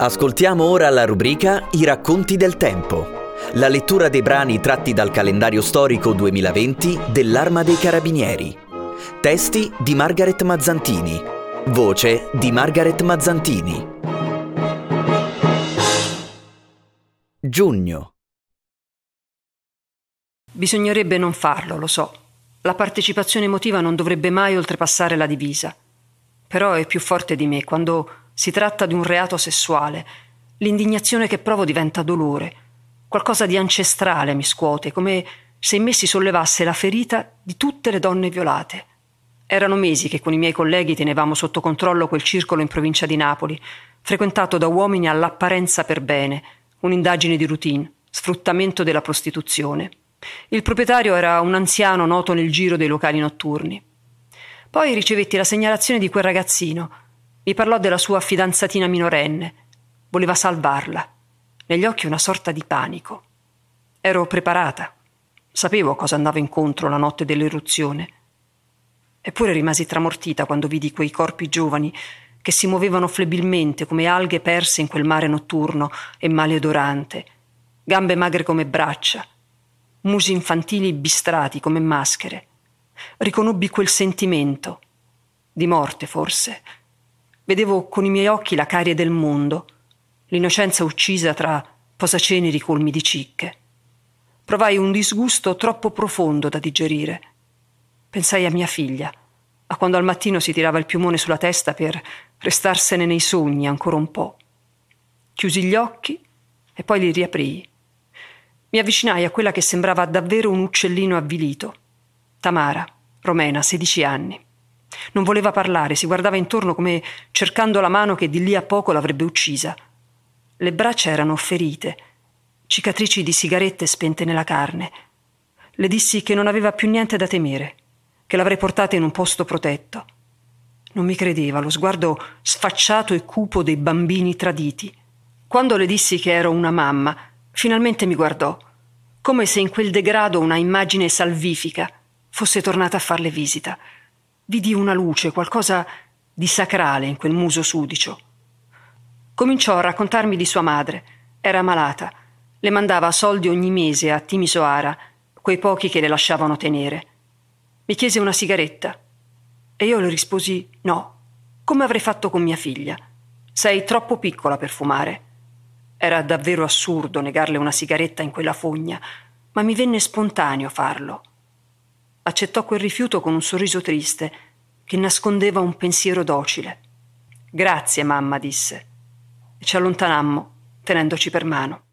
Ascoltiamo ora la rubrica I racconti del tempo. La lettura dei brani tratti dal calendario storico 2020 dell'Arma dei Carabinieri. Testi di Margaret Mazzantini. Voce di Margaret Mazzantini. Giugno. Bisognerebbe non farlo, lo so. La partecipazione emotiva non dovrebbe mai oltrepassare la divisa. Però è più forte di me quando si tratta di un reato sessuale. L'indignazione che provo diventa dolore. Qualcosa di ancestrale mi scuote, come se in me si sollevasse la ferita di tutte le donne violate. Erano mesi che con i miei colleghi tenevamo sotto controllo quel circolo in provincia di Napoli, frequentato da uomini all'apparenza per bene, un'indagine di routine, sfruttamento della prostituzione. Il proprietario era un anziano noto nel giro dei locali notturni. Poi ricevetti la segnalazione di quel ragazzino. Mi parlò della sua fidanzatina minorenne. Voleva salvarla. Negli occhi una sorta di panico. Ero preparata. Sapevo a cosa andavo incontro la notte dell'eruzione. Eppure rimasi tramortita quando vidi quei corpi giovani che si muovevano flebilmente come alghe perse in quel mare notturno e maleodorante, gambe magre come braccia, musi infantili bistrati come maschere. Riconobbi quel sentimento, di morte forse. Vedevo con i miei occhi la carie del mondo, l'innocenza uccisa tra posaceneri colmi di cicche. Provai un disgusto troppo profondo da digerire. Pensai a mia figlia, a quando al mattino si tirava il piumone sulla testa per restarsene nei sogni ancora un po'. Chiusi gli occhi e poi li riaprii. Mi avvicinai a quella che sembrava davvero un uccellino avvilito. Tamara, romena, 16 anni. Non voleva parlare, si guardava intorno come cercando la mano che di lì a poco l'avrebbe uccisa. Le braccia erano ferite, cicatrici di sigarette spente nella carne. Le dissi che non aveva più niente da temere, che l'avrei portata in un posto protetto. Non mi credeva, lo sguardo sfacciato e cupo dei bambini traditi. Quando le dissi che ero una mamma, finalmente mi guardò, come se in quel degrado una immagine salvifica fosse tornata a farle visita. Vidi una luce, qualcosa di sacrale in quel muso sudicio. Cominciò a raccontarmi di sua madre. Era malata. Le mandava soldi ogni mese a Timisoara, quei pochi che le lasciavano tenere. Mi chiese una sigaretta e io le risposi no, come avrei fatto con mia figlia. Sei troppo piccola per fumare. Era davvero assurdo negarle una sigaretta in quella fogna, ma mi venne spontaneo farlo. Accettò quel rifiuto con un sorriso triste che nascondeva un pensiero docile. Grazie, mamma, disse, e ci allontanammo, tenendoci per mano.